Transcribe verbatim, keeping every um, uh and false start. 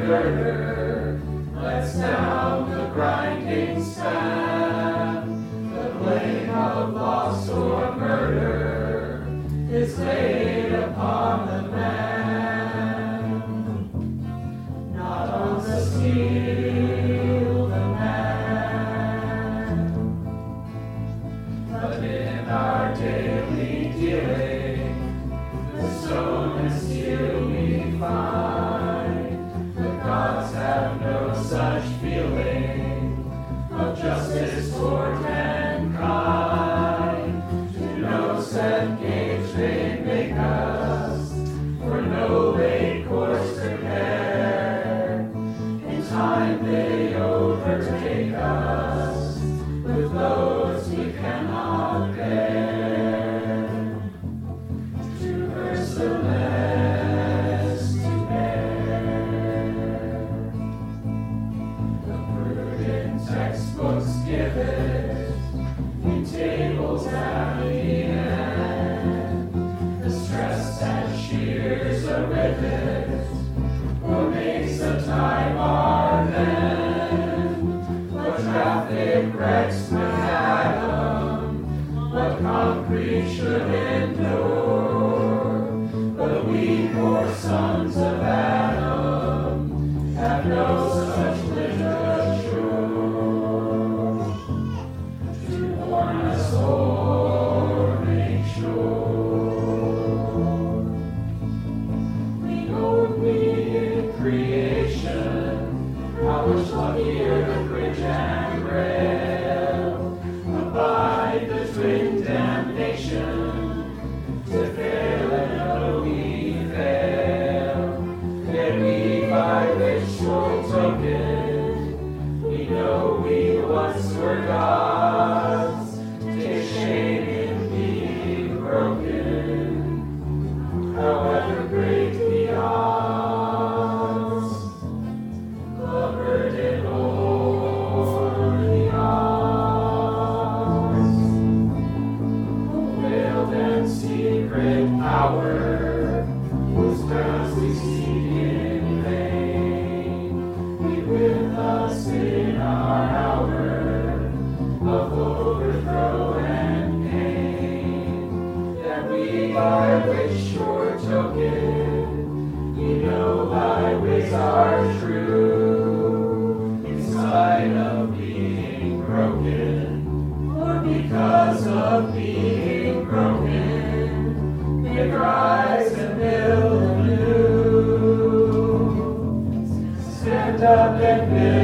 girder lets down the grinding staff. The blame of loss or murder is laid upon the man, not on the steel the man. But in our daily dealing, the stone and steel we find, the gods have no such feeling of justice toward mankind. To no set gauge they make us, for no laid course prepare. In time they overtake us with loads we cannot bear. To merciless to bear. The prudent textbooks give it in tables at the end. The stress that shears a rivet or makes a time our then. What traffic wrecks macadam, what concrete should endure. But we poor sons of Adam have no such literature to warn us or make sure. We only in creation, how much luckier the bridge and rail abide the twin damnation. To fail and know we fail, yet we by which short token we know we once were gods. Take shame in being broken, however great the odds. The burden o'er the odds, veiled and secret power, whose grounds we seek in vain. Be with us in our hour of overthrow and pain, that we by which sure token we know thy ways are true, in spite of being broken, or because of being broken, may rise and build anew. Stand up and build.